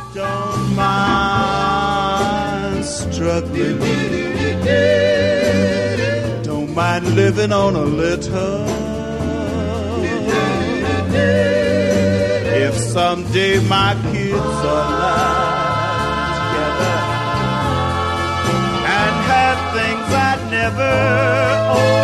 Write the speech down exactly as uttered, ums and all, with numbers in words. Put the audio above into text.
Don't mind struggling. Don't mind living on a little. If someday my kids are alive together and have things I'd never own.